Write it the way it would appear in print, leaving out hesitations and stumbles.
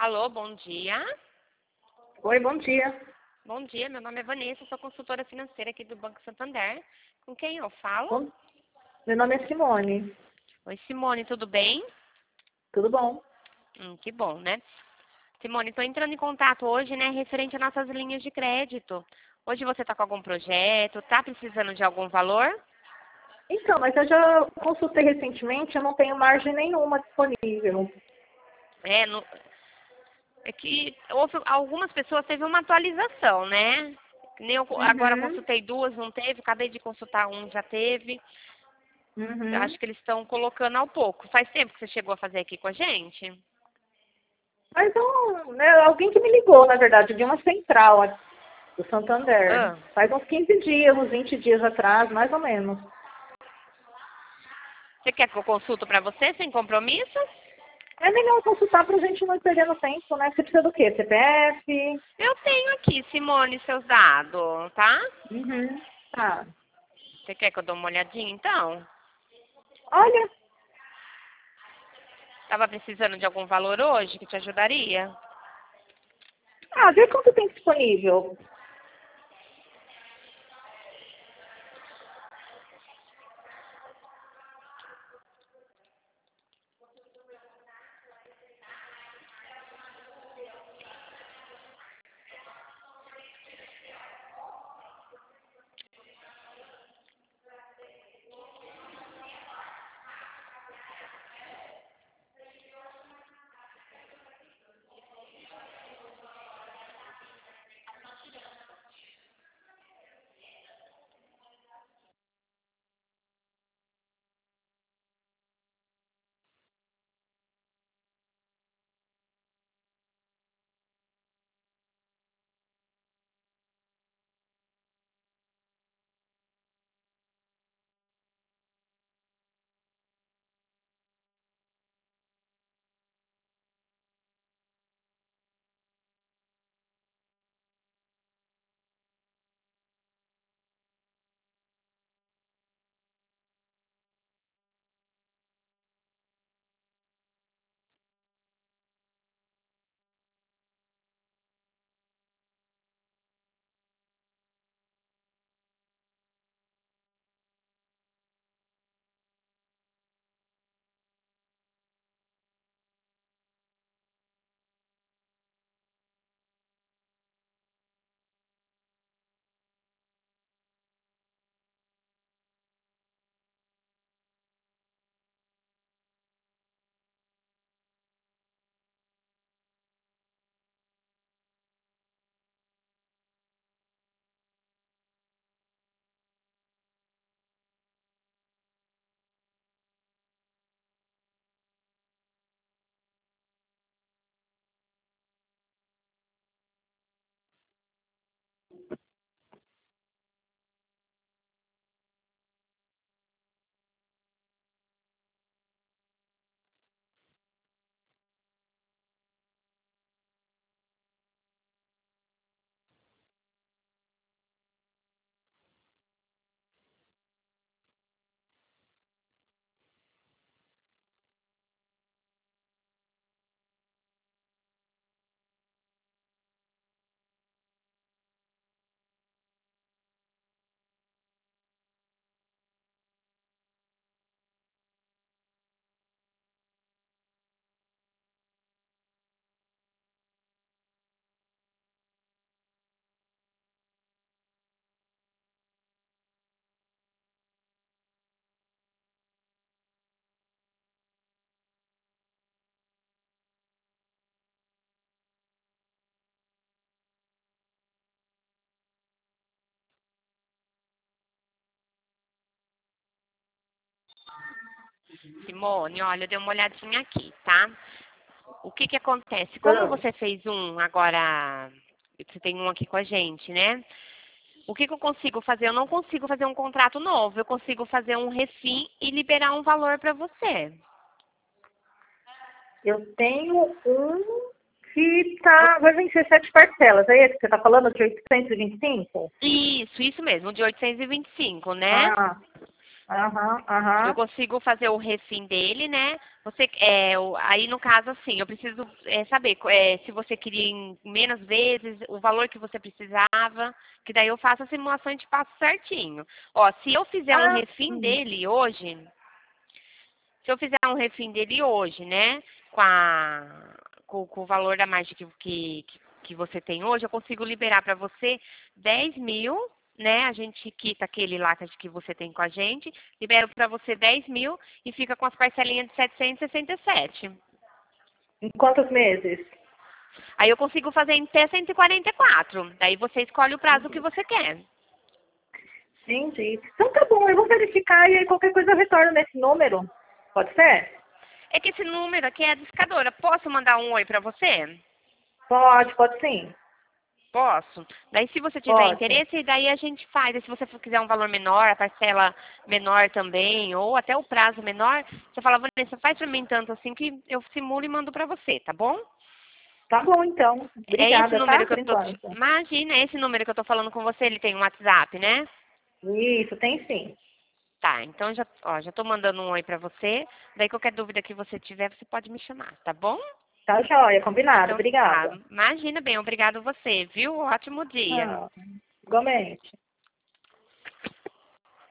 Alô, bom dia. Oi, bom dia. Bom dia, meu nome é Vanessa, sou consultora financeira aqui do Banco Santander. Com quem eu falo? Bom- Meu nome é Simone. Oi, Simone, tudo bem? Tudo bom? Que bom, né? Simone, estou entrando em contato hoje, né, referente às nossas linhas de crédito. Hoje você está com algum projeto? Está precisando de algum valor? Então, mas eu já consultei recentemente, eu não tenho margem nenhuma disponível. É, é que algumas pessoas teve uma atualização, né? Nem eu agora Uhum, consultei duas, não teve. Acabei de consultar um, já teve. Eu uhum. acho que eles estão colocando ao pouco. Faz tempo que você chegou a fazer aqui com a gente? Mas alguém que me ligou, na verdade, de uma central aqui do Santander. Ah, Faz uns 15 dias, uns 20 dias atrás, mais ou menos. você quer que eu consulto para você sem compromisso? É melhor consultar para a gente não ir perdendo tempo, né? Você precisa do quê? CPF? Eu tenho aqui, Simone, seus dados, tá? Uhum. Tá. Você quer que eu dê uma olhadinha, então? Olha, Tava precisando de algum valor hoje que te ajudaria? vê quanto tem disponível. Simone, olha, eu dei uma olhadinha aqui, tá? O que que acontece? Como Ah, você fez um agora, você tem um aqui com a gente, né? O que que eu consigo fazer? Eu não consigo fazer um contrato novo, eu consigo fazer um refim e liberar um valor para você. eu tenho que vai vencer 7 parcelas. É esse que você está falando, de 825? Isso mesmo, de 825, né? Ah, Aham, Eu aham. consigo fazer o refim dele, né? Você, aí no caso, assim, eu preciso saber se você queria em menos vezes, o valor que você precisava, que daí eu faço a simulação e te passo certinho. Ó, se eu fizer um Ah, refim dele hoje, se eu fizer um refim dele hoje, né, com, com o valor da margem que você tem hoje, eu consigo liberar para você 10 mil, né? A gente quita aquele lá que você tem com a gente, libero para você 10 mil e fica com as parcelinhas de 767. em quantos meses? Aí eu consigo fazer em até 144. Daí você escolhe o prazo que você quer. Entendi. Então tá bom, eu vou verificar e aí qualquer coisa eu retorno nesse número. Pode ser? É que esse número aqui é a discadora. Posso mandar um oi para você? Pode sim. Posso. Daí, se você tiver Pode. interesse, daí a gente faz. E se você quiser um valor menor, a parcela menor também, ou até o prazo menor, você fala, Vanessa, faz pra mim tanto assim que eu simulo e mando pra você, tá bom? Tá bom, então. É esse Obrigada, tá? número que Por eu tô. enquanto. Imagina, é esse número que eu tô falando com você, ele tem um WhatsApp, né? Isso, tem sim. Tá, então já tô mandando um oi pra você. Daí qualquer dúvida que você tiver, você pode me chamar, tá bom? Tá joia, combinado. Então tá. Obrigada. Imagina bem, obrigado você, viu? Ótimo dia. Ah, igualmente.